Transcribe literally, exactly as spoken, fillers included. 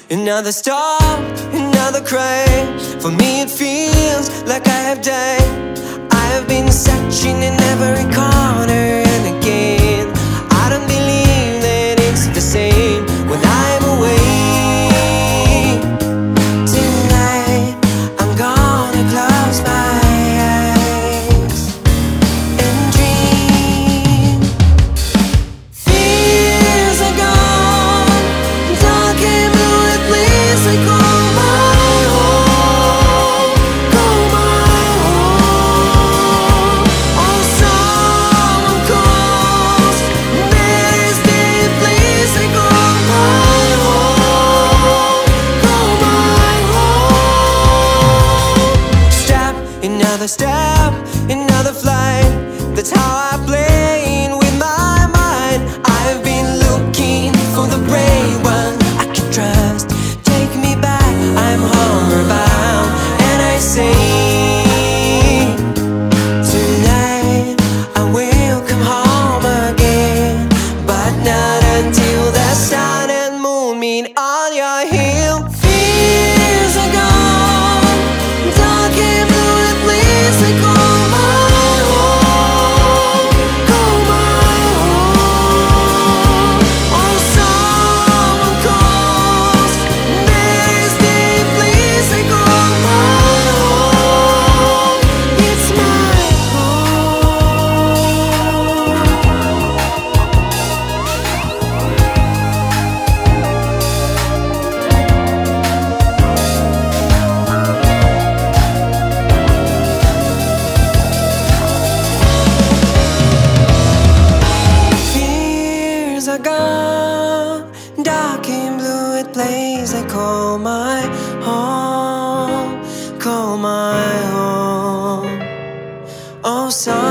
Another stop, another cry. For me it feels like I have died. I have been searching in every corner, and again I don't believe that it's the same when I'm away. Tonight I'm gonna close my eyes and dream. Fears are gone, dark and blue, a place I call my home, call my home. Oh, someone calls, there's the place I call my home, call my home. Step, another step, another flight. That's how I play with my mind. I've been looking for the brave one I can trust. Take me back, I'm homeward bound, and I say tonight I will come home again, but not until the sun and moon meet on your hill. Fears are gone, dark and blue, a place I call my home, call my home. Oh, someone calls, there's the place I call my home. It's my Fears are gone, dark and blue, it plays I call my home, call my home. Oh, some